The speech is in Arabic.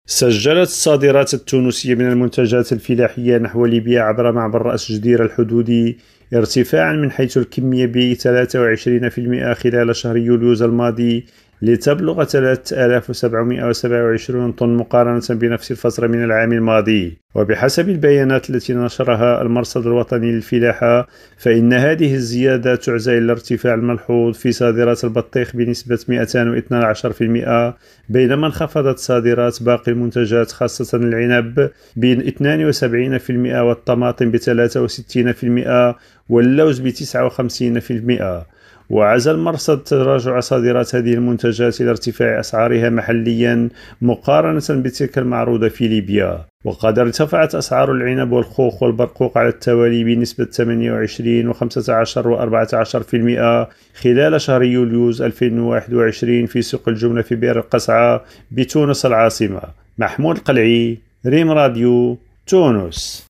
سجلت الصادرات التونسية من المنتجات الفلاحية نحو ليبيا عبر معبر رأس جدير الحدودي ارتفاعا من حيث الكمية ب 23% خلال شهر يوليو الماضي، لتبلغ 3727 طن مقارنة بنفس الفترة من العام الماضي. وبحسب البيانات التي نشرها المرصد الوطني للفلاحة، فإن هذه الزيادة تعزى إلى الارتفاع الملحوظ في صادرات البطيخ بنسبة 212%، بينما انخفضت صادرات باقي المنتجات خاصة العنب ب 72% والطماطم ب 63% واللوز ب 59%. وعزى المرصد تراجع صادرات هذه المنتجات إلى ارتفاع أسعارها محليا مقارنة بتلك المعروضة في ليبيا. وقد ارتفعت أسعار العنب والخوخ والبرقوق على التوالي بنسبة 28 و15 و14% خلال شهر يوليو 2021 في سوق الجملة في بئر القصعة بتونس العاصمة. محمود القلعي، ريم راديو، تونس.